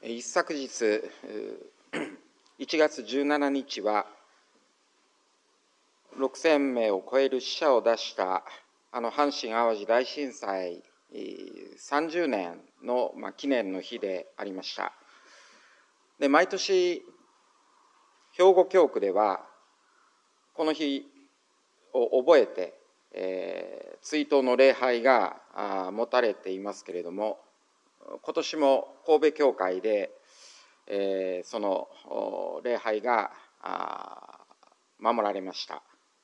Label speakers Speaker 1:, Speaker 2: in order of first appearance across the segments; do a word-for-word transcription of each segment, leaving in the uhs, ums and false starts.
Speaker 1: 一昨日いちがつじゅうしちにちはろくせんめいを超える死者を出したあの阪神・淡路大震災さんじゅうねんの、まあ、記念の日でありました。で、毎年兵庫教区ではこの日を覚えて、えー、追悼の礼拝が持たれていますけれども、今年も神戸教会で、えー、その礼拝が守られました。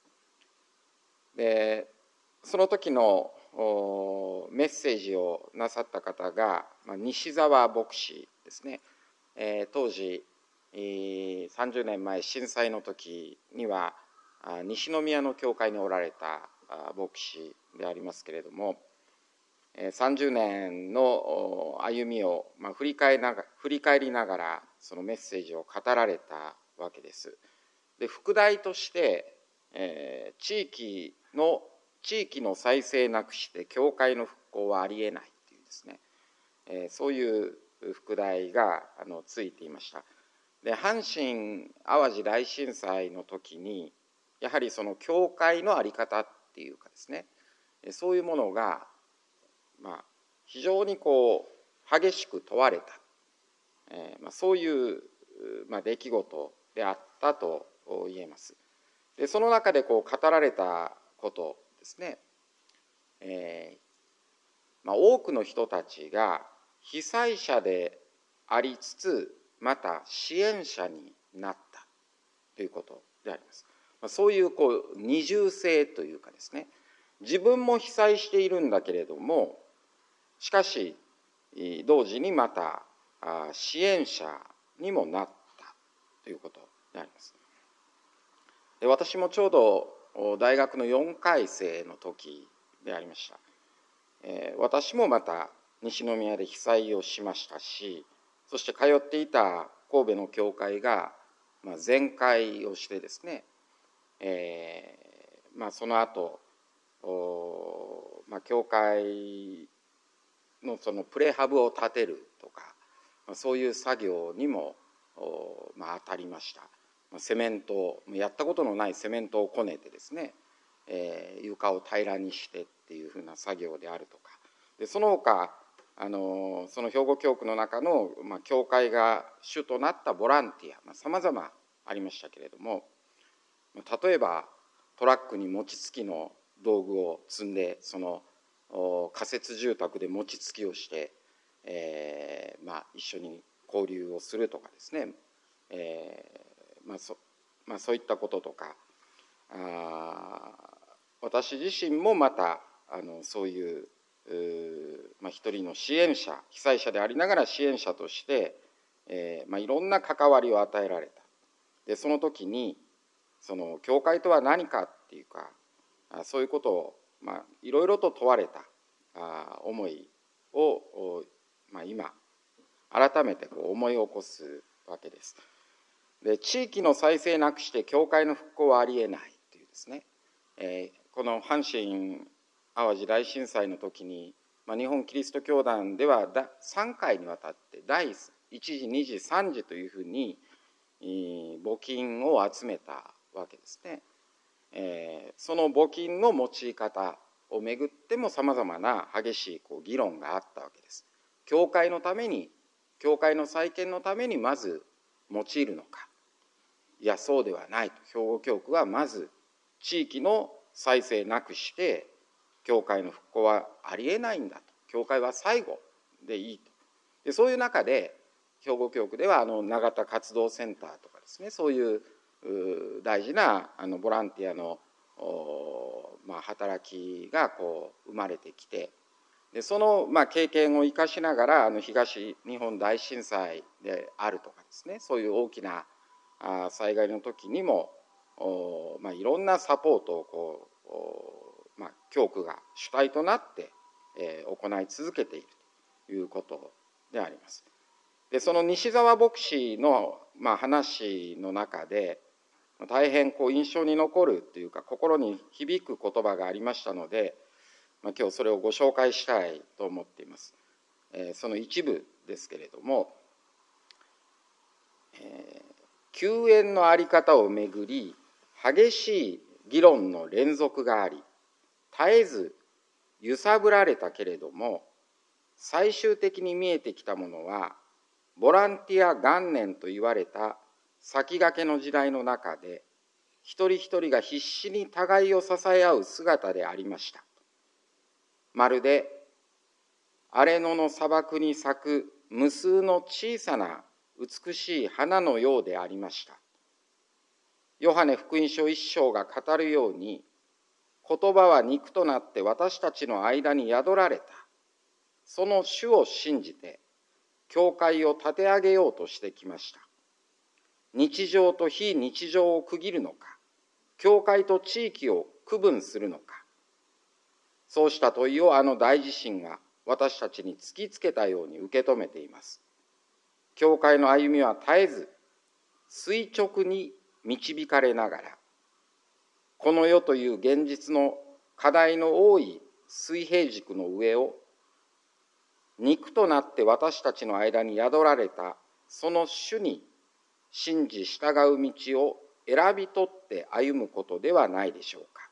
Speaker 1: で、その時のメッセージをなさった方が、まあ、西澤牧師ですね。えー、当時さんじゅうねんまえ震災の時には西宮の教会におられた牧師でありますけれども、さんじゅうねんの歩みを振り返りながら、振り返りながらそのメッセージを語られたわけです。で、副題として、えー、地域の地域の再生なくして教会の復興はありえないというですね、えー、そういう副題があのついていました。で、阪神・淡路大震災の時にやはりその教会の在り方っていうかですね、そういうものがまあ、非常にこう激しく問われた、えーまあ、そういう、まあ、出来事であったと言えます。で、その中でこう語られたことですね、えーまあ、多くの人たちが被災者でありつつまた支援者になったということであります。まあ、そういうこう二重性というかですね、自分も被災しているんだけれども、しかし同時にまた支援者にもなったということであります。で、私もちょうど大学のよんかいせいの時でありました。えー、私もまた西宮で被災をしましたし、そして通っていた神戸の教会が全壊をしてですね、えーまあ、その後、まあ、教会のそのプレハブを建てるとか、そういう作業にも、まあ、当たりました。セメントをやったことのないセメントをこねてですね、えー、床を平らにしてっていうふうな作業であるとか、でその他あのその兵庫教区の中の、まあ、教会が主となったボランティアさまざ、まありましたけれども、例えばトラックに餅つきの道具を積んでその仮設住宅で餅つきをして、えーまあ、一緒に交流をするとかですね、えーまあ そ, まあ、そういったこととか、あ私自身もまたあのそういう、まあ、一人の支援者、被災者でありながら支援者として、えーまあ、いろんな関わりを与えられた。でその時にその教会とは何かっていうか、そういうことをまあ、いろいろと問われたあ思いを、まあ、今改めてこう思い起こすわけです。で、地域の再生なくして教会の復興はありえないというですね、えー、この阪神・淡路大震災の時に、まあ、日本キリスト教団ではさんかいにわたってだいいちじにじさんじというふうに募金を集めたわけですね。えー、その募金の用い方をめぐってもさまざまな激しいこう議論があったわけです。教会のために、教会の再建のためにまず用いるのか、いやそうではないと。兵庫教区はまず地域の再生なくして教会の復興はありえないんだと。教会は最後でいいと。でそういう中で兵庫教区ではあの永田活動センターとかですね、そういう大事なあのボランティアの、まあ、働きがこう生まれてきて、でその、まあ、経験を生かしながらあの東日本大震災であるとかですね、そういう大きなあ災害の時にも、まあ、いろんなサポートをこう、まあ、教区が主体となって、えー、行い続けているということであります。でその西澤牧師の、まあ、話の中で大変こう印象に残るというか心に響く言葉がありましたので、まあ、今日それをご紹介したいと思っています。えー、その一部ですけれども、 えー、救援の在り方をめぐり激しい議論の連続があり、絶えず揺さぶられたけれども、最終的に見えてきたものは、ボランティア元年と言われた先駆けの時代の中で、一人一人が必死に互いを支え合う姿でありました。まるで荒れ野の砂漠に咲く無数の小さな美しい花のようでありました。ヨハネ福音書一章が語るように、言葉は肉となって私たちの間に宿られた。その主を信じて、教会を立て上げようとしてきました。日常と非日常を区切るのか、教会と地域を区分するのか。そうした問いをあの大地震が私たちに突きつけたように受け止めています。教会の歩みは絶えず垂直に導かれながら、この世という現実の課題の多い水平軸の上を、肉となって私たちの間に宿られたその主に信じ従う道を選び取って歩むことではないでしょうか。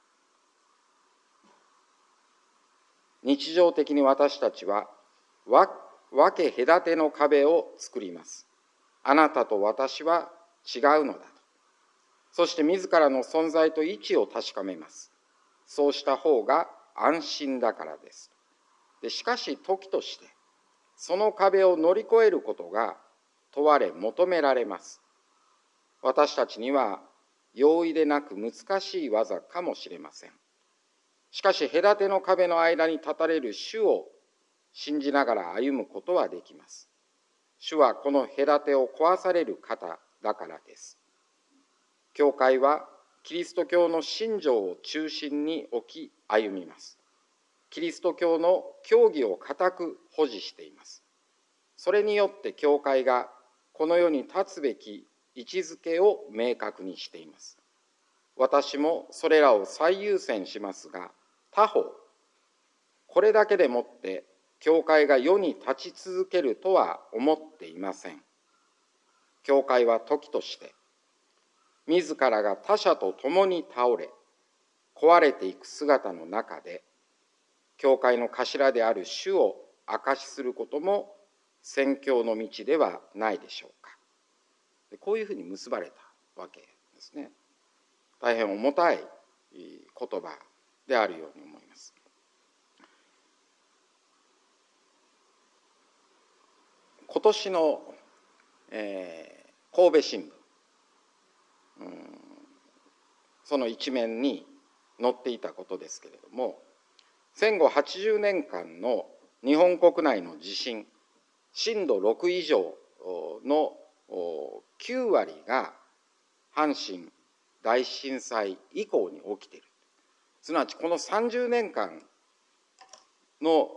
Speaker 1: 日常的に私たちは分け隔ての壁を作ります。あなたと私は違うのだと。そして自らの存在と位置を確かめます。そうした方が安心だからです。でしかし時としてその壁を乗り越えることが問われ求められます。私たちには容易でなく難しい技かもしれません。しかし隔ての壁の間に立たれる主を信じながら歩むことはできます。主はこの隔てを壊される方だからです。教会はキリスト教の信条を中心に置き歩みます。キリスト教の教義を固く保持しています。それによって教会がこの世に立つべき位置づけを明確にしています。私もそれらを最優先しますが、他方、これだけでもって教会が世に立ち続けるとは思っていません。教会は時として、自らが他者と共に倒れ、壊れていく姿の中で、教会の頭である主を証しすることも宣教の道ではないでしょうか。こういうふうに結ばれたわけですね。大変重たい言葉であるように思います。今年の、えー、神戸新聞、うん、その一面に載っていたことですけれども、戦後はちじゅうねんかんの日本国内の地震、震度ろく以上のきゅうわりが阪神大震災以降に起きている。すなわちこのさんじゅうねんかんの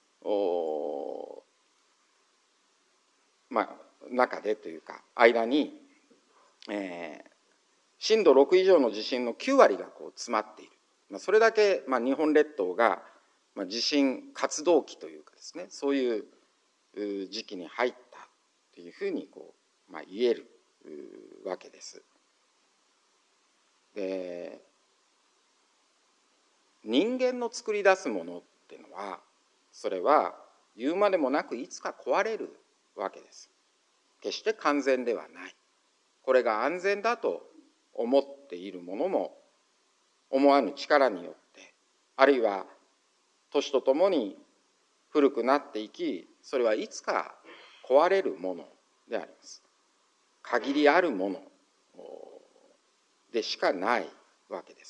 Speaker 1: まあ、中でというか間に、えー、震度ろく以上の地震のきゅうわりがこう詰まっている。まあ、それだけ、まあ、日本列島が、まあ、地震活動期というかですね、そういう時期に入ったというふうにこう、まあ、言えるわけです。で、人間の作り出すものっていうのは、それは言うまでもなくいつか壊れるわけです。決して完全ではない。これが安全だと思っているものも、思わぬ力によって、あるいは年とともに古くなっていき、それはいつか壊れるものであります。限りあるものでしかないわけです。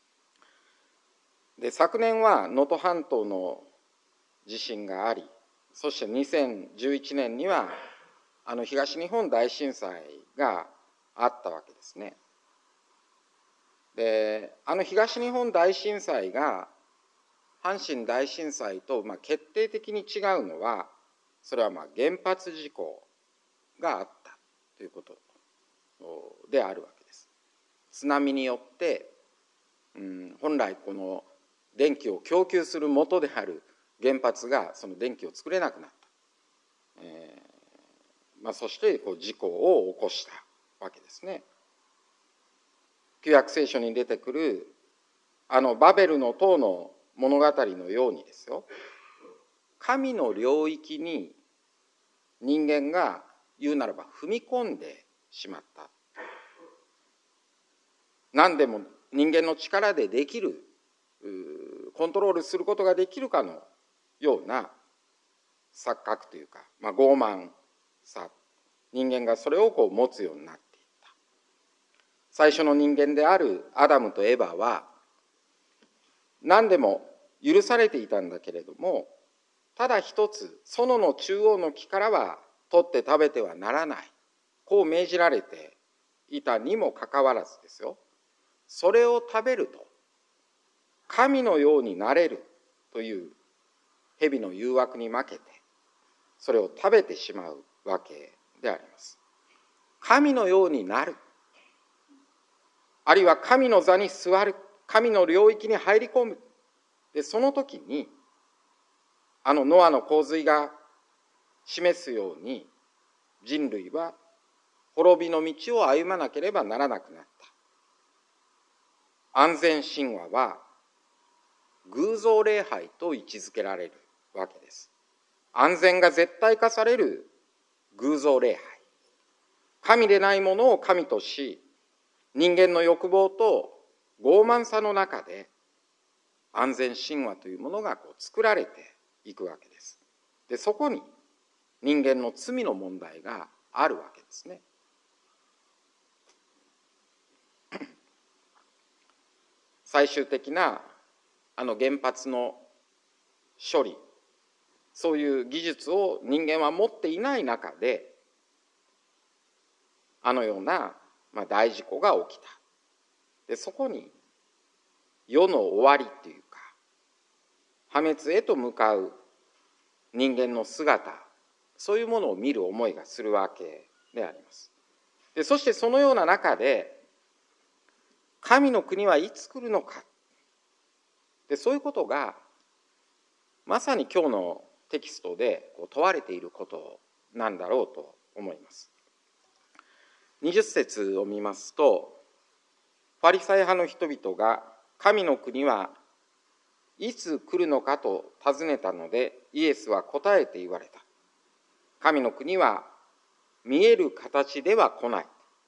Speaker 1: で、昨年は能登半島の地震があり、そしてにせんじゅういちねんにはあの東日本大震災があったわけですね。で、あの東日本大震災が阪神大震災とまあ決定的に違うのは、それはまあ原発事故があったということであるわけです。津波によって、うん、本来この電気を供給する元である原発がその電気を作れなくなった、えー、 まあ、そしてこう事故を起こしたわけですね。旧約聖書に出てくるあのバベルの塔の物語のようにですよ、神の領域に人間が言うならば踏み込んでしまった。何でも人間の力でできる、コントロールすることができるかのような錯覚というか、まあ、傲慢さ、人間がそれをこう持つようになっていった。最初の人間であるアダムとエバは何でも許されていたんだけれども、ただ一つ園の中央の木からは取って食べてはならない、こう命じられていたにもかかわらずですよ、それを食べると神のようになれるという蛇の誘惑に負けてそれを食べてしまうわけであります。神のようになる、あるいは神の座に座る、神の領域に入り込む。でその時にあのノアの洪水が示すように人類は滅びの道を歩まなければならなくなった。安全神話は偶像礼拝と位置づけられるわけです。安全が絶対化される偶像礼拝、神でないものを神とし、人間の欲望と傲慢さの中で安全神話というものがこう作られていくわけです。でそこに人間の罪の問題があるわけですね。最終的なあの原発の処理、そういう技術を人間は持っていない中であのような、まあ、大事故が起きた。でそこに世の終わりっていうか破滅へと向かう人間の姿、そういうものを見る思いがするわけであります。でそしてそのような中で神の国はいつ来るのか、でそういうことがまさに今日のテキストでこう問われていることなんだろうと思います。にじゅっ節を見ますと、ファリサイ派の人々が神の国はいつ来るのかと尋ねたので、イエスは答えて言われた。神の国は見える形では来ない。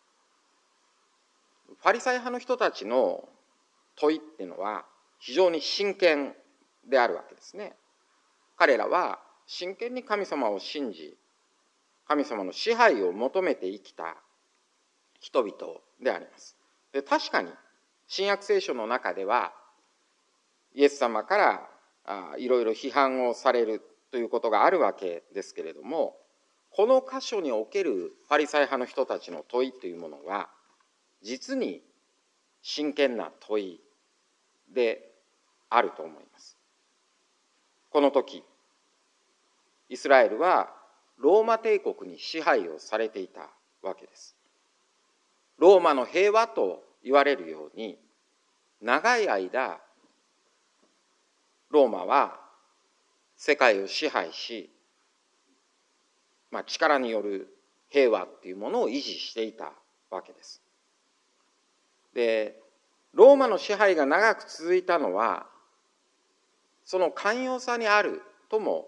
Speaker 1: ファリサイ派の人たちの問いっていうのは非常に真剣であるわけですね。彼らは真剣に神様を信じ、神様の支配を求めて生きた人々であります。で確かに新約聖書の中ではイエス様からあいろいろ批判をされるということがあるわけですけれども、この箇所におけるファリサイ派の人たちの問いというものは実に真剣な問いであると思います。この時イスラエルはローマ帝国に支配をされていたわけです。ローマの平和と言われるように長い間ローマは世界を支配し、まあ、力による平和っていうものを維持していたわけです。でローマの支配が長く続いたのはその寛容さにあるとも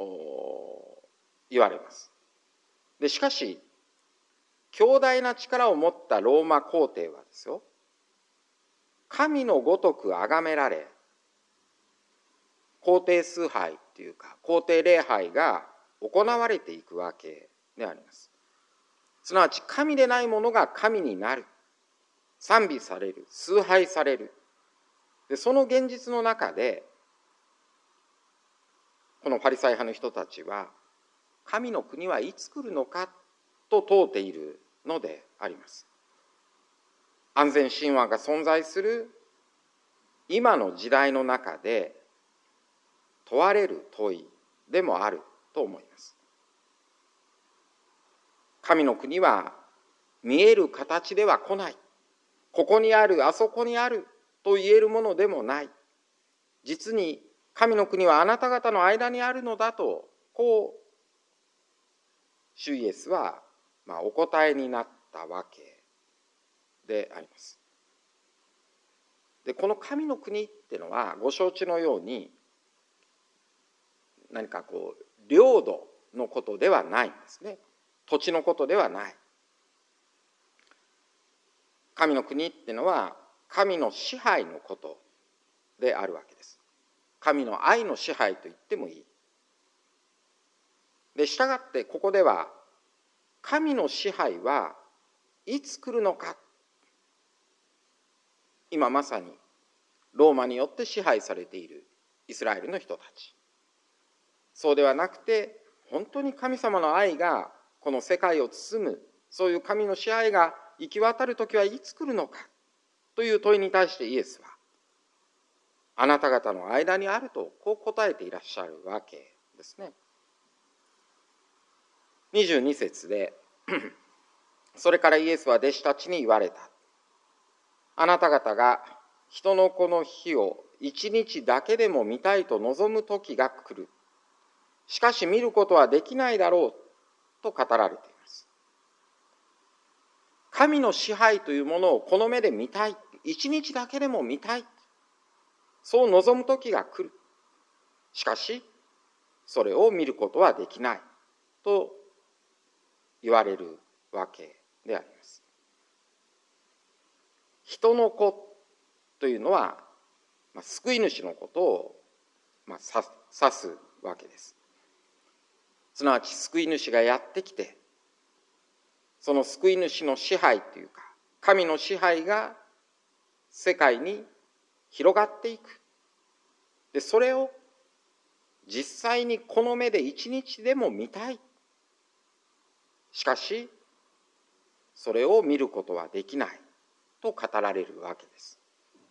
Speaker 1: 言われます。でしかし強大な力を持ったローマ皇帝はですよ、神のごとく崇められ、皇帝崇拝というか皇帝礼拝が行われていくわけであります。すなわち神でないものが神になる、賛美される、崇拝される。でその現実の中でこのファリサイ派の人たちは神の国はいつ来るのかと問うているのであります。安全神話が存在する今の時代の中で問われる問いでもあると思います。神の国は見える形では来ない、ここにあるあそこにあると言えるものでもない、実に神の国はあなた方の間にあるのだとこう主イエスは、まあ、お答えになったわけであります。でこの神の国っていうのはご承知のように何かこう領土のことではないんですね。土地のことではない。神の国っていうのは神の支配のことであるわけです。神の愛の支配と言ってもいい。でしたがってここでは神の支配はいつ来るのか。今まさにローマによって支配されているイスラエルの人たち。そうではなくて本当に神様の愛がこの世界を包む、そういう神の支配が行き渡る時はいつ来るのかという問いに対してイエスはあなた方の間にあるとこう答えていらっしゃるわけですね。にじゅうに節でそれからイエスは弟子たちに言われた。あなた方が人の子の日を一日だけでも見たいと望む時が来る。しかし見ることはできないだろうと語られています。神の支配というものをこの目で見たい。一日だけでも見たい。そう望む時が来る。しかしそれを見ることはできないと言われるわけであります。人の子というのは、まあ、救い主のことを、まあ、指すわけです。すなわち救い主がやってきて、その救い主の支配というか神の支配が世界に広がっていく。でそれを実際にこの目で一日でも見たい。しかしそれを見ることはできないと語られるわけです。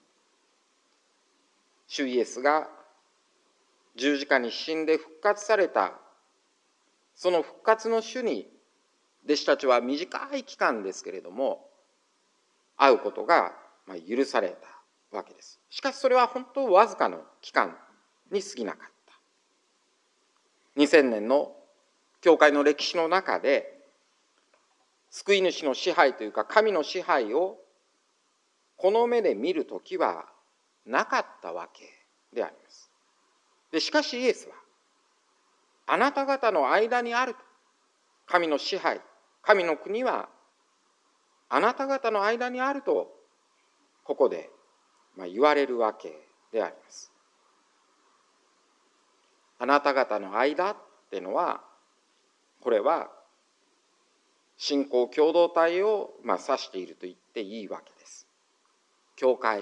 Speaker 1: 主イエスが十字架に死んで復活されたその復活の主に弟子たちは短い期間ですけれども会うことが許されたわけです。しかしそれは本当わずかの期間に過ぎなかった。にせんねんの教会の歴史の中で救い主の支配というか神の支配をこの目で見るときはなかったわけであります。でしかしイエスはあなた方の間にあると。神の支配、神の国はあなた方の間にあるとここで言われるわけであります。あなた方の間っていうのはこれは信仰共同体をまあ指していると言っていいわけです。教会、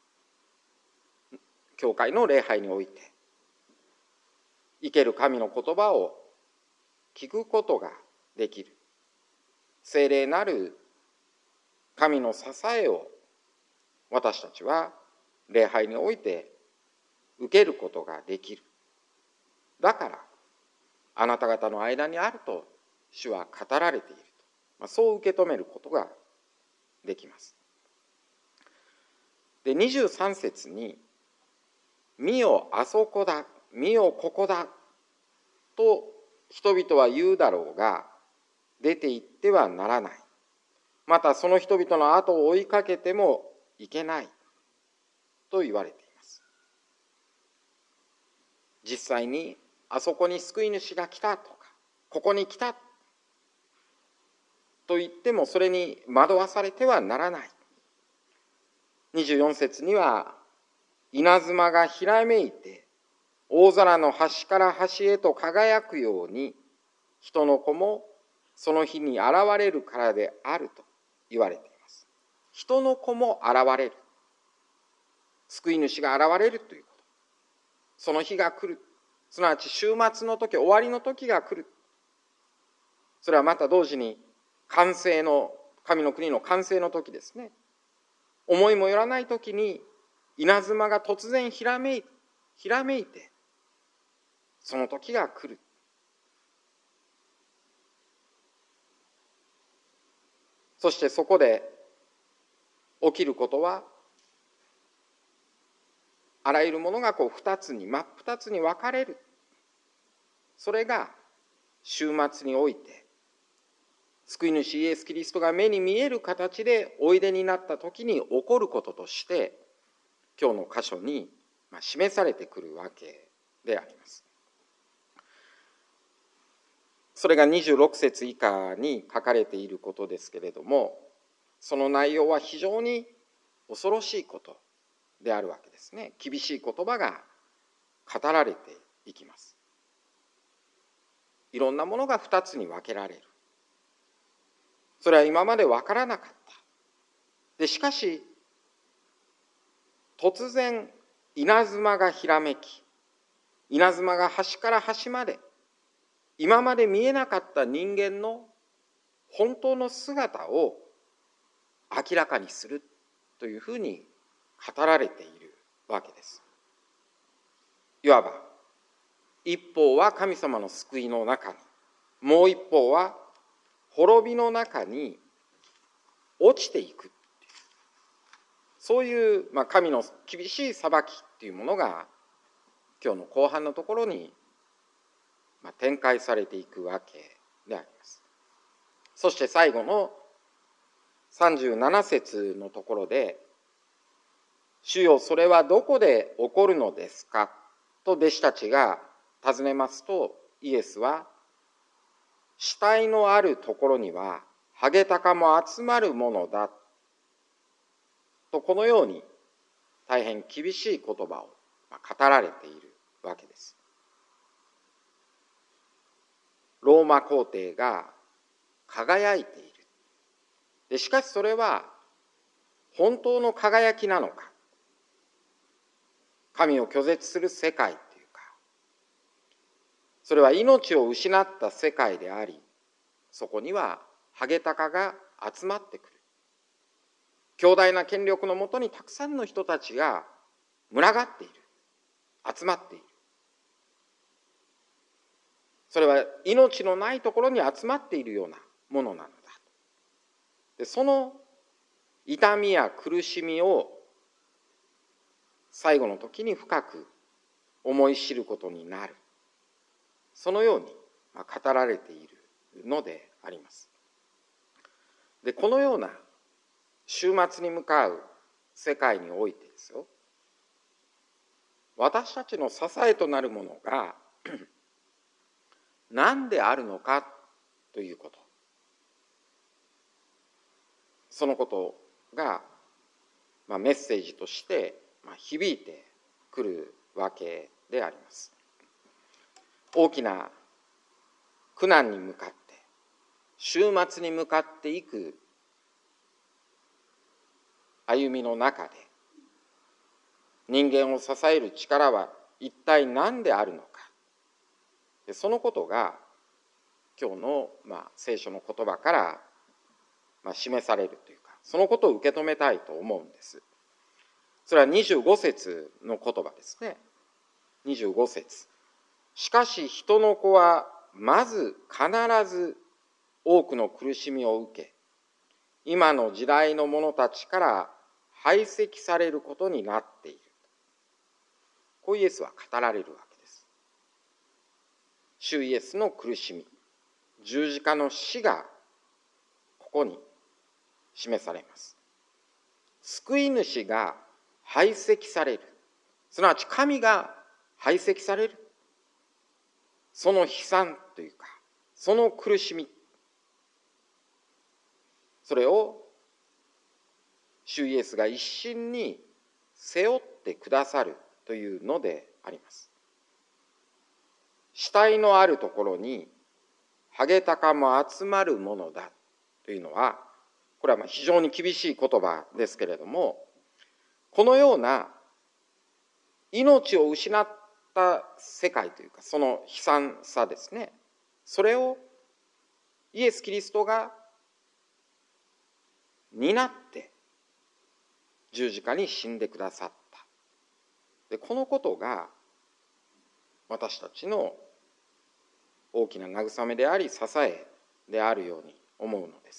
Speaker 1: 教会の礼拝において生ける神の言葉を聞くことができる聖霊なる神の支えを私たちは礼拝において受けることができる。だからあなた方の間にあると主は語られていると、まあ、そう受け止めることができます。でにじゅうさん節に「見よあそこだ、見よここだ」と人々は言うだろうが出て行ってはならない。またその人々の後を追いかけてもいけないと言われています。実際にあそこに救い主が来たとかここに来たと言ってもそれに惑わされてはならない。にじゅうよん節には稲妻がひらめいて大空の端から端へと輝くように人の子もその日に現れるからであると言われています。人の子も現れる、救い主が現れるということ、その日が来る、すなわち終末の時、終わりの時が来る。それはまた同時に完成の神の国の完成の時ですね。思いもよらない時に稲妻が突然ひらめいてひらめいてその時が来る。そしてそこで起きることはあらゆるものがこう二つに真っ二つに分かれる。それが終末において救い主イエス・キリストが目に見える形でおいでになった時に起こることとして今日の箇所に示されてくるわけであります。それがにじゅうろく節以下に書かれていることですけれども、その内容は非常に恐ろしいことであるわけですね。厳しい言葉が語られていきます。いろんなものが二つに分けられる。それは今まで分からなかった。でしかし突然稲妻がひらめき、稲妻が端から端まで今まで見えなかった人間の本当の姿を明らかにするというふうに語られているわけです。いわば一方は神様の救いの中に、もう一方は滅びの中に落ちていく、そういう、まあ、神の厳しい裁きっていうものが今日の後半のところに、まあ、展開されていくわけであります。そして最後のさんじゅうなな節のところで、主よそれはどこで起こるのですかと弟子たちが尋ねますと、イエスは死体のあるところにはハゲタカも集まるものだと、このように大変厳しい言葉を語られているわけです。ローマ皇帝が輝いている。でしかしそれは本当の輝きなのか、神を拒絶する世界というか、それは命を失った世界であり、そこにはハゲタカが集まってくる。強大な権力のもとにたくさんの人たちが群がっている、集まっている。それは命のないところに集まっているようなものなのだ。でその痛みや苦しみを最後の時に深く思い知ることになる、そのように語られているのであります。でこのような終末に向かう世界においてですよ、私たちの支えとなるものが何であるのかということ、そのことが、まあ、メッセージとして響いてくるわけであります。大きな苦難に向かって終末に向かっていく歩みの中で、人間を支える力は一体何であるのか、でそのことが今日の、まあ、聖書の言葉から、まあ、示されるというか、そのことを受け止めたいと思うんです。それはにじゅうご節の言葉ですね。にじゅうご節。しかし人の子はまず必ず多くの苦しみを受け、今の時代の者たちから排斥されることになっている。こうイエスは語られるわけです。主イエスの苦しみ、十字架の死がここに示されます。救い主が排斥される、すなわち神が排斥される、その悲惨というか、その苦しみ、それを主イエスが一心に背負ってくださるというのであります。死体のあるところにハゲタカも集まるものだというのは、これはまあ非常に厳しい言葉ですけれども、このような命を失った世界というか、その悲惨さですね、それをイエス・キリストが担って十字架に死んでくださった。でこのことが私たちの大きな慰めであり支えであるように思うのです。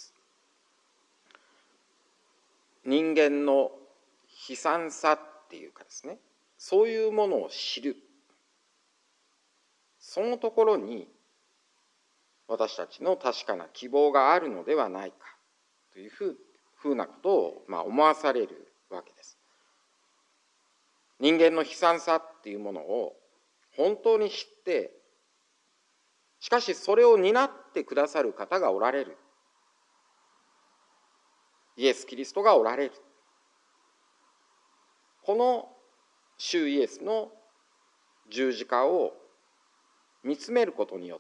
Speaker 1: 人間の悲惨さっていうかですね、そういうものを知る、そのところに私たちの確かな希望があるのではないかというふうなことを、まあ、思わされるわけです。人間の悲惨さっていうものを本当に知って、しかしそれを担ってくださる方がおられる。イエス・キリストがおられる。この主イエスの十字架を見つめることによって、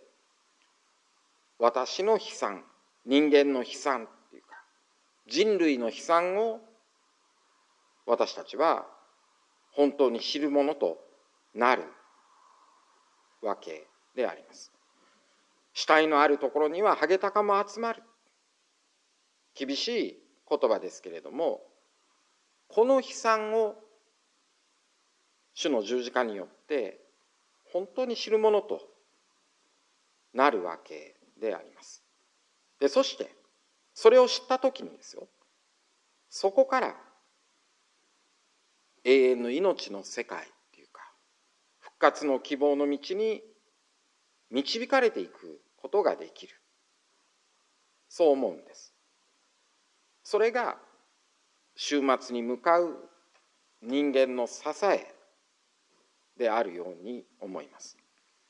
Speaker 1: 私の悲惨、人間の悲惨っていうか、人類の悲惨を私たちは本当に知るものとなるわけであります。死体のあるところにはハゲタカも集まる。厳しい言葉ですけれども、この悲惨を主の十字架によって本当に知るものとなるわけであります。で、そしてそれを知ったときにですよ、そこから永遠の命の世界っていうか、復活の希望の道に導かれていくことができる。そう思うんです。それが終末に向かう人間の支えであるように思います。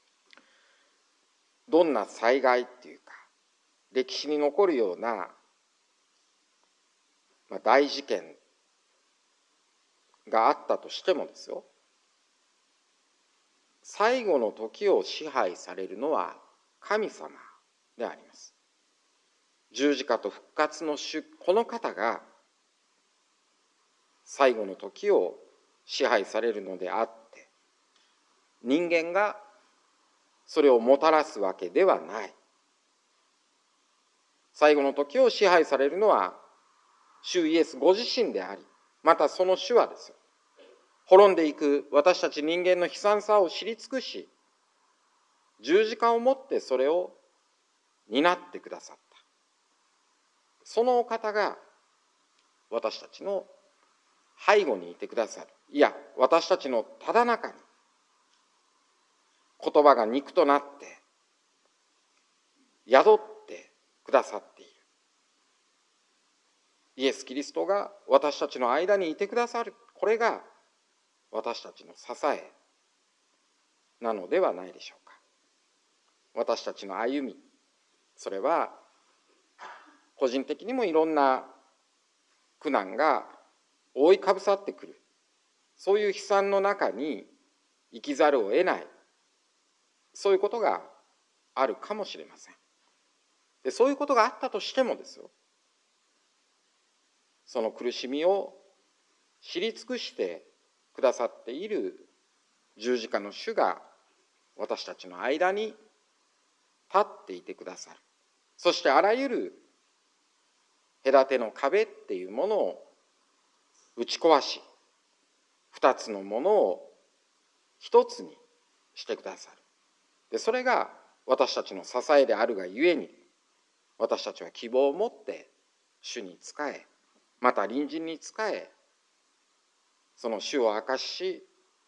Speaker 1: どんな災害っていうか、歴史に残るような、まあ、大事件があったとしてもですよ、最後の時を支配されるのは神様であります。十字架と復活の主、この方が最後の時を支配されるのであって、人間がそれをもたらすわけではない。最後の時を支配されるのは主イエスご自身であり、またその主はですよ、滅んでいく私たち人間の悲惨さを知り尽くし、十字架をもってそれを担ってくださった。そのお方が私たちの背後にいてくださる。いや、私たちのただ中に言葉が肉となって宿ってくださっている。イエス・キリストが私たちの間にいてくださる。これが私たちの支えなのではないでしょうか。私たちの歩み、それは個人的にもいろんな苦難が覆いかぶさってくる、そういう悲惨の中に生きざるを得ない、そういうことがあるかもしれません。で、そういうことがあったとしてもですよ、その苦しみを知り尽くしてくださっている十字架の主が私たちの間に立っていてくださる。そしてあらゆる隔ての壁っていうものを打ち壊し、二つのものを一つにしてくださる。で、それが私たちの支えであるがゆえに、私たちは希望を持って主に仕え、また隣人に仕え、その主を明かし、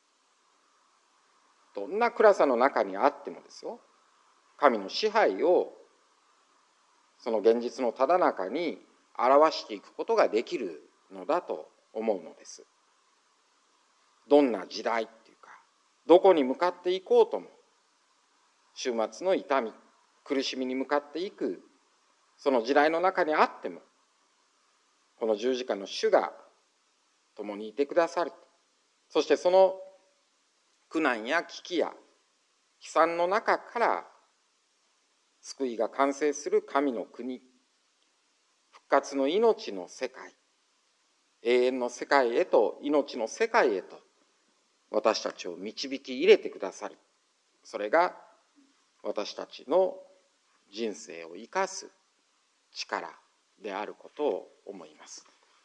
Speaker 1: どんな暗さの中にあってもですよ、神の支配をその現実のただ中に表していくことができるのだと思うのです。どんな時代っていうか、どこに向かっていこうとも、終末の痛み、苦しみに向かっていくその時代の中にあっても、この十字架の主が共にいてくださる。そしてその苦難や危機や悲惨の中から救いが完成する神の国、復活の命の世界、永遠の世界へと、命の世界へと私たちを導き入れてくださる。それが私たちの人生を生かす力であることを思います。